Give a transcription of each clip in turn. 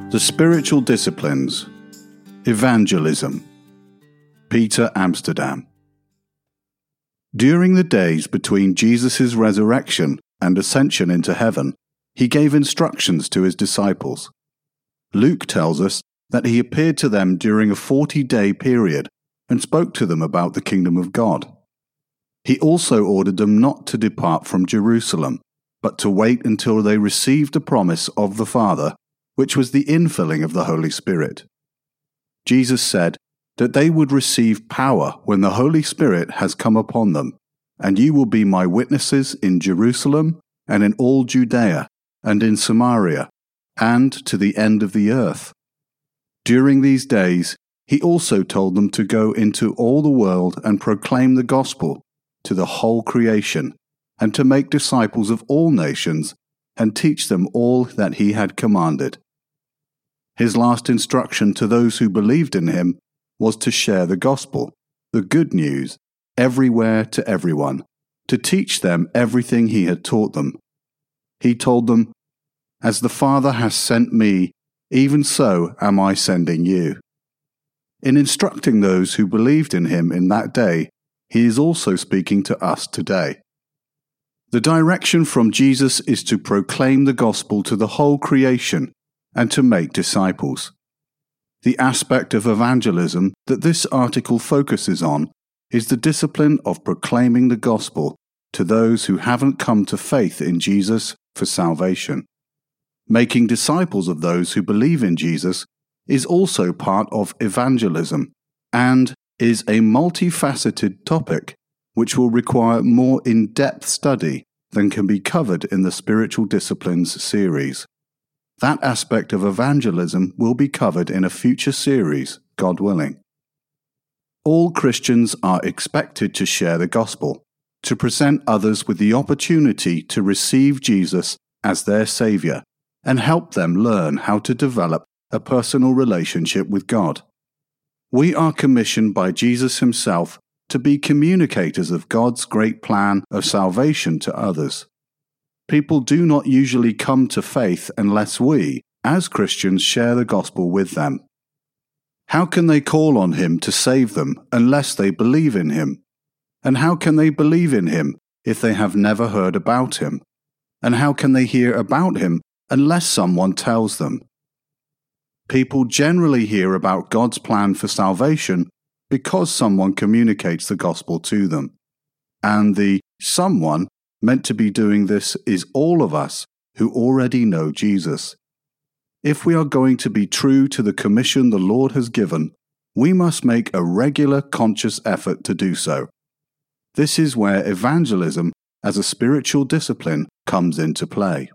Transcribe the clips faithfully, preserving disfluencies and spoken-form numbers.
The Spiritual Disciplines. Evangelism. Peter Amsterdam. During the days between Jesus' resurrection and ascension into heaven, he gave instructions to his disciples. Luke tells us that he appeared to them during a forty-day period and spoke to them about the kingdom of God. He also ordered them not to depart from Jerusalem, but to wait until they received the promise of the Father, which was the infilling of the Holy Spirit. Jesus said that they would receive power when the Holy Spirit has come upon them, and you will be my witnesses in Jerusalem and in all Judea and in Samaria and to the end of the earth. During these days, he also told them to go into all the world and proclaim the gospel to the whole creation, and to make disciples of all nations and teach them all that he had commanded. His last instruction to those who believed in him was to share the gospel, the good news, everywhere to everyone, to teach them everything he had taught them. He told them, "As the Father has sent me, even so am I sending you." In instructing those who believed in him in that day, he is also speaking to us today. The direction from Jesus is to proclaim the gospel to the whole creation and to make disciples. The aspect of evangelism that this article focuses on is the discipline of proclaiming the gospel to those who haven't come to faith in Jesus for salvation. Making disciples of those who believe in Jesus is also part of evangelism and is a multifaceted topic which will require more in-depth study than can be covered in the Spiritual Disciplines series. That aspect of evangelism will be covered in a future series, God willing. All Christians are expected to share the gospel, to present others with the opportunity to receive Jesus as their Savior, and help them learn how to develop a personal relationship with God. We are commissioned by Jesus himself to be communicators of God's great plan of salvation to others. People do not usually come to faith unless we, as Christians, share the gospel with them. How can they call on him to save them unless they believe in him? And how can they believe in him if they have never heard about him? And how can they hear about him unless someone tells them? People generally hear about God's plan for salvation because someone communicates the gospel to them. And the someone meant to be doing this is all of us who already know Jesus. If we are going to be true to the commission the Lord has given, we must make a regular conscious effort to do so. This is where evangelism as a spiritual discipline comes into play.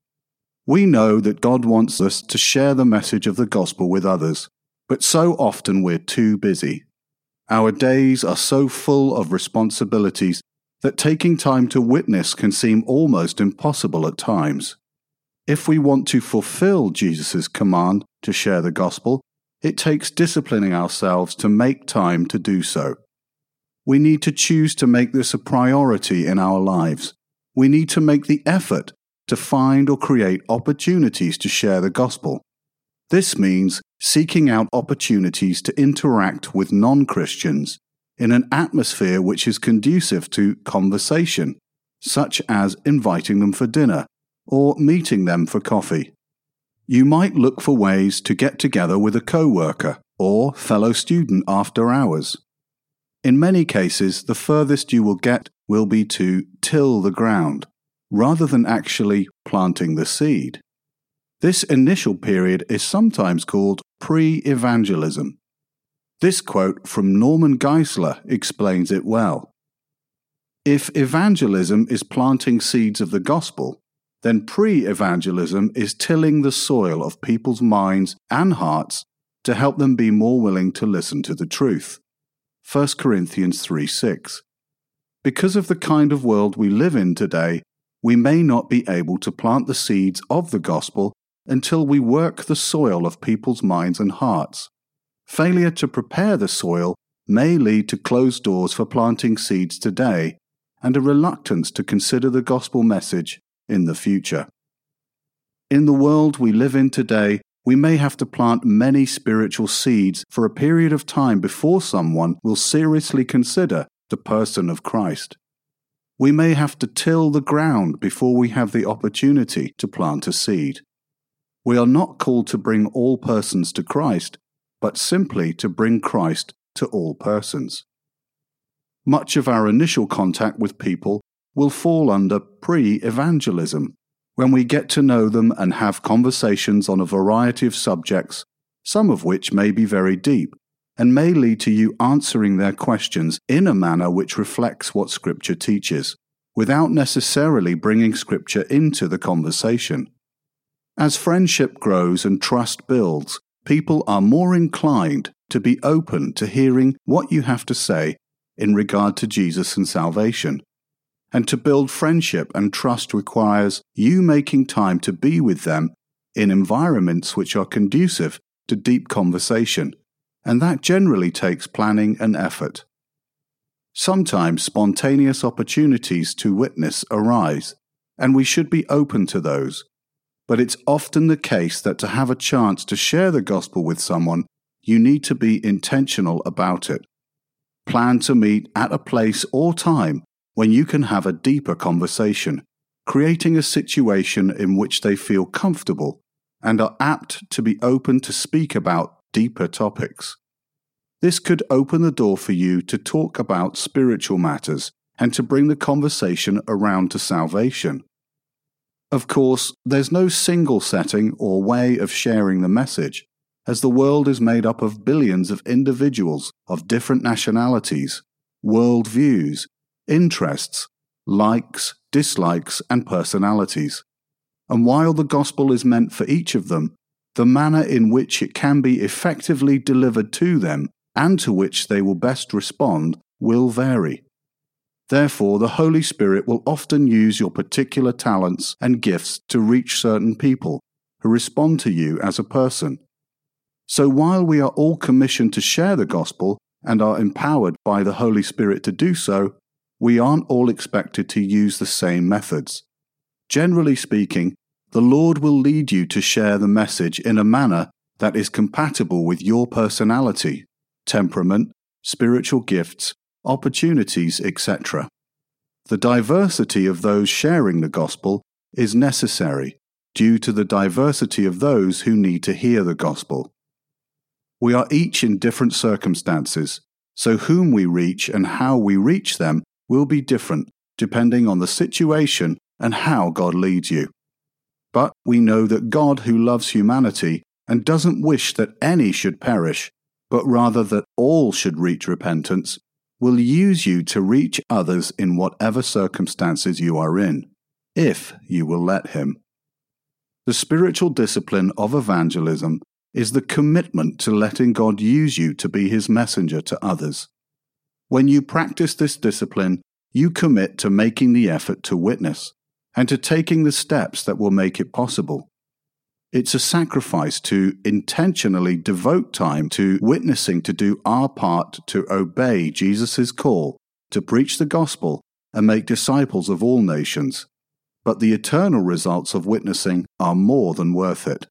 We know that God wants us to share the message of the gospel with others, but so often we're too busy. Our days are so full of responsibilities that taking time to witness can seem almost impossible at times. If we want to fulfill Jesus' command to share the gospel, it takes disciplining ourselves to make time to do so. We need to choose to make this a priority in our lives. We need to make the effort to find or create opportunities to share the gospel. This means seeking out opportunities to interact with non-Christians in an atmosphere which is conducive to conversation, such as inviting them for dinner or meeting them for coffee. You might look for ways to get together with a co-worker or fellow student after hours. In many cases, the furthest you will get will be to till the ground, rather than actually planting the seed. This initial period is sometimes called pre-evangelism. This quote from Norman Geisler explains it well. If evangelism is planting seeds of the gospel, then pre-evangelism is tilling the soil of people's minds and hearts to help them be more willing to listen to the truth. First Corinthians three six. Because of the kind of world we live in today, we may not be able to plant the seeds of the gospel until we work the soil of people's minds and hearts. Failure to prepare the soil may lead to closed doors for planting seeds today and a reluctance to consider the gospel message in the future. In the world we live in today, we may have to plant many spiritual seeds for a period of time before someone will seriously consider the person of Christ. We may have to till the ground before we have the opportunity to plant a seed. We are not called to bring all persons to Christ, but simply to bring Christ to all persons. Much of our initial contact with people will fall under pre-evangelism, when we get to know them and have conversations on a variety of subjects, some of which may be very deep, and may lead to you answering their questions in a manner which reflects what Scripture teaches, without necessarily bringing Scripture into the conversation. As friendship grows and trust builds, people are more inclined to be open to hearing what you have to say in regard to Jesus and salvation. And to build friendship and trust requires you making time to be with them in environments which are conducive to deep conversation, and that generally takes planning and effort. Sometimes spontaneous opportunities to witness arise, and we should be open to those. But it's often the case that to have a chance to share the gospel with someone, you need to be intentional about it. Plan to meet at a place or time when you can have a deeper conversation, creating a situation in which they feel comfortable and are apt to be open to speak about deeper topics. This could open the door for you to talk about spiritual matters and to bring the conversation around to salvation. Of course, there's no single setting or way of sharing the message, as the world is made up of billions of individuals of different nationalities, worldviews, interests, likes, dislikes, and personalities. And while the gospel is meant for each of them, the manner in which it can be effectively delivered to them and to which they will best respond will vary. Therefore, the Holy Spirit will often use your particular talents and gifts to reach certain people who respond to you as a person. So while we are all commissioned to share the gospel and are empowered by the Holy Spirit to do so, we aren't all expected to use the same methods. Generally speaking, the Lord will lead you to share the message in a manner that is compatible with your personality, temperament, spiritual gifts, opportunities, et cetera. The diversity of those sharing the gospel is necessary due to the diversity of those who need to hear the gospel. We are each in different circumstances, so whom we reach and how we reach them will be different depending on the situation and how God leads you. But we know that God, who loves humanity and doesn't wish that any should perish, but rather that all should reach repentance, will use you to reach others in whatever circumstances you are in, if you will let Him. The spiritual discipline of evangelism is the commitment to letting God use you to be His messenger to others. When you practice this discipline, you commit to making the effort to witness and to taking the steps that will make it possible. It's a sacrifice to intentionally devote time to witnessing, to do our part to obey Jesus' call to preach the gospel and make disciples of all nations. But the eternal results of witnessing are more than worth it.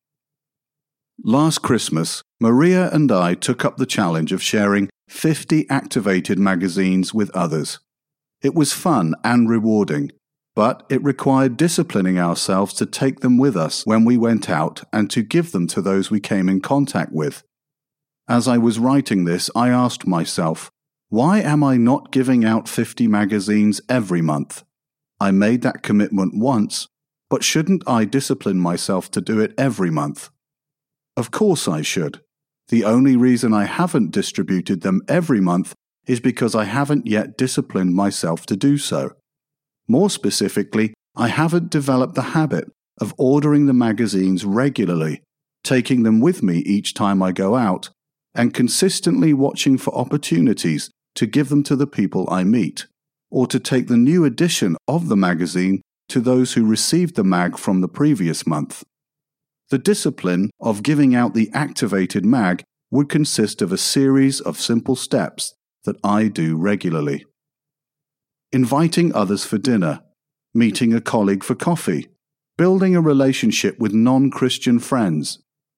Last Christmas, Maria and I took up the challenge of sharing fifty activated magazines with others. It was fun and rewarding, but it required disciplining ourselves to take them with us when we went out and to give them to those we came in contact with. As I was writing this, I asked myself, why am I not giving out fifty magazines every month? I made that commitment once, but shouldn't I discipline myself to do it every month? Of course I should. The only reason I haven't distributed them every month is because I haven't yet disciplined myself to do so. More specifically, I haven't developed the habit of ordering the magazines regularly, taking them with me each time I go out, and consistently watching for opportunities to give them to the people I meet, or to take the new edition of the magazine to those who received the mag from the previous month. The discipline of giving out the activated mag would consist of a series of simple steps that I do regularly. Inviting others for dinner, meeting a colleague for coffee, building a relationship with non-Christian friends,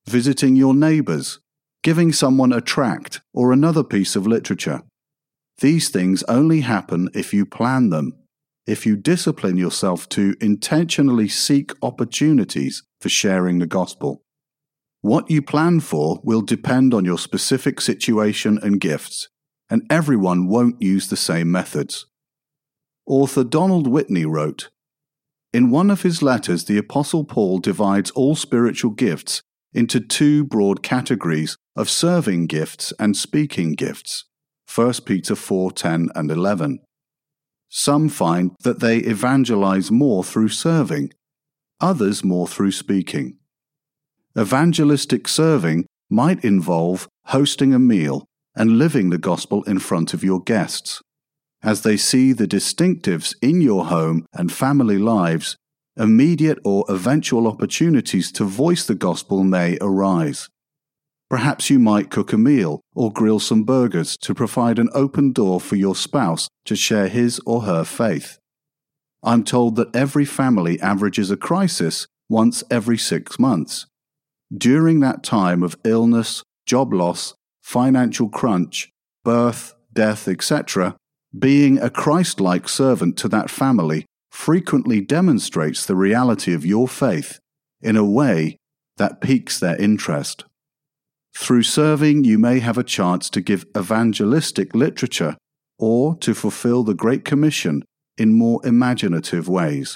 visiting your neighbours, giving someone a tract or another piece of literature. These things only happen if you plan them, if you discipline yourself to intentionally seek opportunities for sharing the gospel. What you plan for will depend on your specific situation and gifts, and everyone won't use the same methods. Author Donald Whitney wrote, "In one of his letters, the Apostle Paul divides all spiritual gifts into two broad categories of serving gifts and speaking gifts, First Peter four ten and eleven. Some find that they evangelize more through serving, others more through speaking. Evangelistic serving might involve hosting a meal and living the gospel in front of your guests. As they see the distinctives in your home and family lives, immediate or eventual opportunities to voice the gospel may arise. Perhaps you might cook a meal or grill some burgers to provide an open door for your spouse to share his or her faith. I'm told that every family averages a crisis once every six months. During that time of illness, job loss, financial crunch, birth, death, et cetera, being a Christ-like servant to that family frequently demonstrates the reality of your faith in a way that piques their interest. Through serving, you may have a chance to give evangelistic literature or to fulfill the Great Commission in more imaginative ways.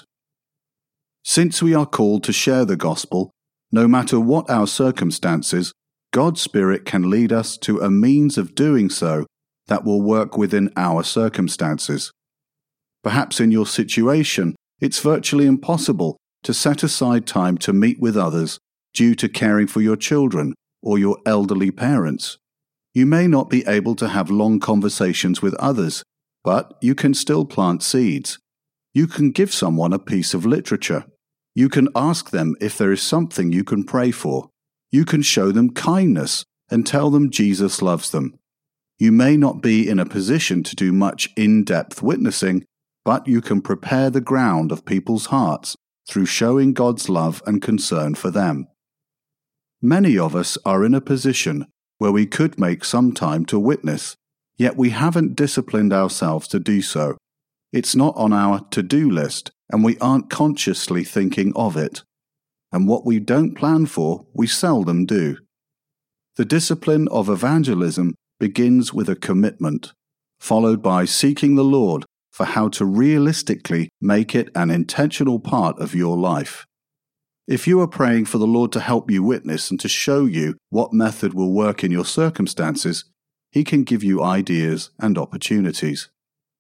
Since we are called to share the gospel, no matter what our circumstances, God's Spirit can lead us to a means of doing so that will work within our circumstances. Perhaps in your situation, it's virtually impossible to set aside time to meet with others due to caring for your children or your elderly parents. You may not be able to have long conversations with others, but you can still plant seeds. You can give someone a piece of literature. You can ask them if there is something you can pray for. You can show them kindness and tell them Jesus loves them. You may not be in a position to do much in-depth witnessing, but you can prepare the ground of people's hearts through showing God's love and concern for them. Many of us are in a position where we could make some time to witness, yet we haven't disciplined ourselves to do so. It's not on our to-do list, and we aren't consciously thinking of it. And what we don't plan for, we seldom do. The discipline of evangelism begins with a commitment, followed by seeking the Lord for how to realistically make it an intentional part of your life. If you are praying for the Lord to help you witness and to show you what method will work in your circumstances, He can give you ideas and opportunities.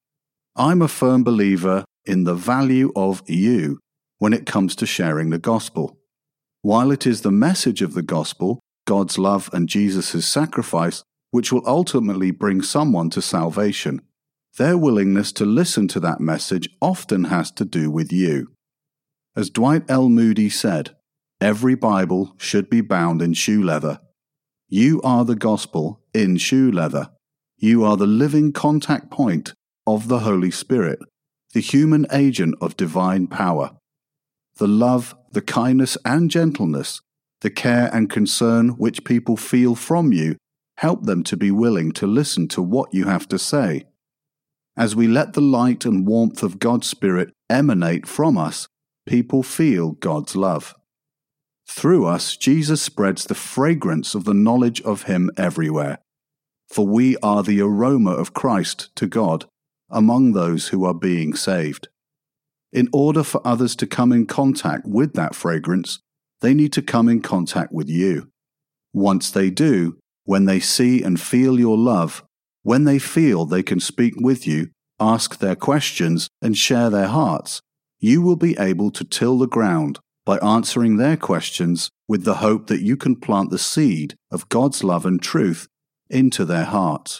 I'm a firm believer in the value of you when it comes to sharing the gospel. While it is the message of the gospel, God's love and Jesus' sacrifice, which will ultimately bring someone to salvation, their willingness to listen to that message often has to do with you. As Dwight L. Moody said, every Bible should be bound in shoe leather. You are the gospel in shoe leather. You are the living contact point of the Holy Spirit, the human agent of divine power. The love, the kindness and gentleness, the care and concern which people feel from you help them to be willing to listen to what you have to say. As we let the light and warmth of God's Spirit emanate from us, people feel God's love. Through us, Jesus spreads the fragrance of the knowledge of Him everywhere. For we are the aroma of Christ to God among those who are being saved. In order for others to come in contact with that fragrance, they need to come in contact with you. Once they do, when they see and feel your love, when they feel they can speak with you, ask their questions, and share their hearts, you will be able to till the ground by answering their questions with the hope that you can plant the seed of God's love and truth into their hearts.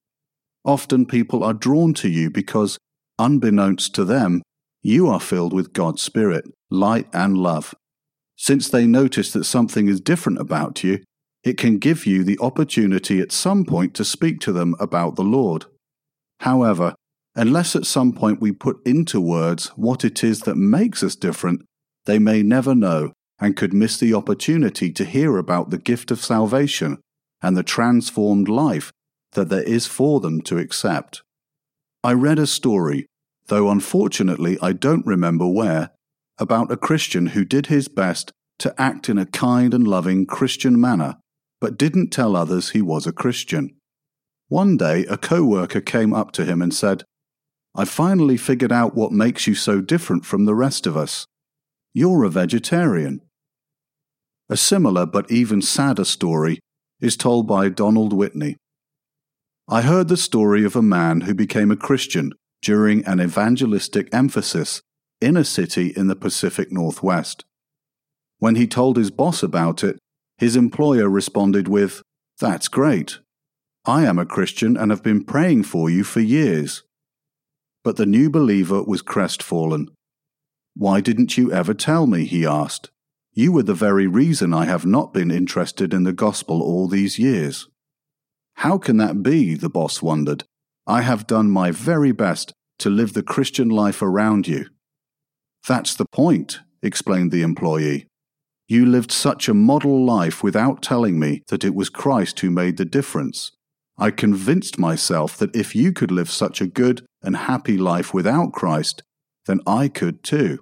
Often people are drawn to you because, unbeknownst to them, you are filled with God's Spirit, light and love. Since they notice that something is different about you, it can give you the opportunity at some point to speak to them about the Lord. However, unless at some point we put into words what it is that makes us different, they may never know and could miss the opportunity to hear about the gift of salvation and the transformed life that there is for them to accept. I read a story, though unfortunately I don't remember where, about a Christian who did his best to act in a kind and loving Christian manner, but didn't tell others he was a Christian. One day a co-worker came up to him and said, "I finally figured out what makes you so different from the rest of us. You're a vegetarian." A similar but even sadder story is told by Donald Whitney. I heard the story of a man who became a Christian during an evangelistic emphasis in a city in the Pacific Northwest. When he told his boss about it, his employer responded with, "That's great. I am a Christian and have been praying for you for years." But the new believer was crestfallen. "Why didn't you ever tell me?" he asked. "You were the very reason I have not been interested in the gospel all these years." "How can that be?" the boss wondered. "I have done my very best to live the Christian life around you." "That's the point," explained the employee. "You lived such a model life without telling me that it was Christ who made the difference. I convinced myself that if you could live such a good and happy life without Christ, then I could too."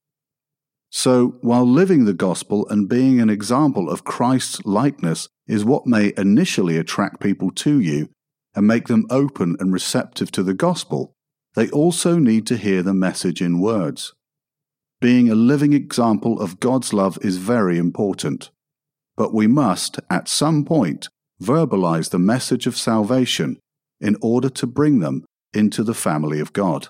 So, while living the gospel and being an example of Christ's likeness is what may initially attract people to you and make them open and receptive to the gospel, they also need to hear the message in words. Being a living example of God's love is very important, but we must, at some point, verbalize the message of salvation in order to bring them into the family of God.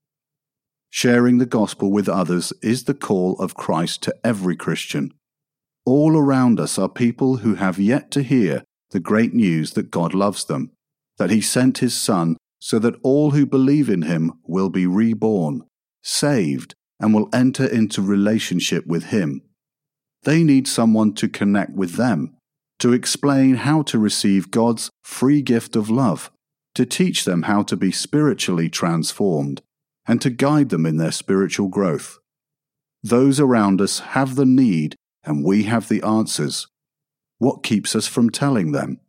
Sharing the gospel with others is the call of Christ to every Christian. All around us are people who have yet to hear the great news that God loves them, that He sent His Son so that all who believe in Him will be reborn, saved, and will enter into relationship with Him. They need someone to connect with them, to explain how to receive God's free gift of love, to teach them how to be spiritually transformed, and to guide them in their spiritual growth. Those around us have the need, and we have the answers. What keeps us from telling them?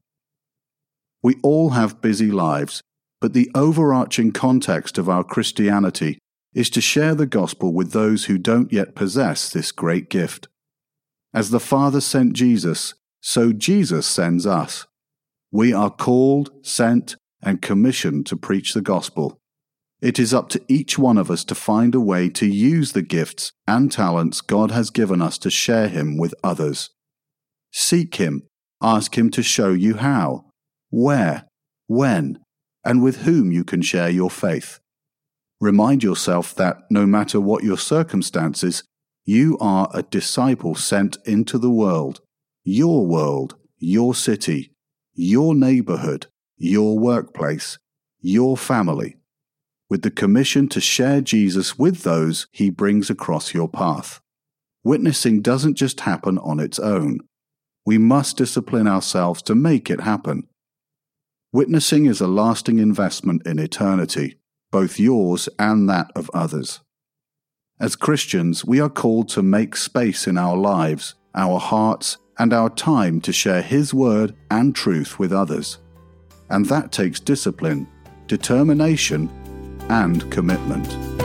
We all have busy lives, but the overarching context of our Christianity is to share the gospel with those who don't yet possess this great gift. As the Father sent Jesus, so Jesus sends us. We are called, sent, and commissioned to preach the gospel. It is up to each one of us to find a way to use the gifts and talents God has given us to share Him with others. Seek Him, ask Him to show you how, where, when, and with whom you can share your faith. Remind yourself that, no matter what your circumstances, you are a disciple sent into the world, your world, your city, your neighborhood, your workplace, your family, with the commission to share Jesus with those He brings across your path. Witnessing doesn't just happen on its own. We must discipline ourselves to make it happen. Witnessing is a lasting investment in eternity, both yours and that of others. As Christians, we are called to make space in our lives, our hearts, and our time to share His word and truth with others. And that takes discipline, determination, and commitment.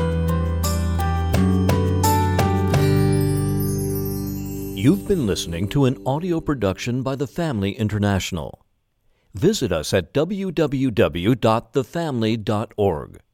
You've been listening to an audio production by The Family International. Visit us at w w w dot the family dot org.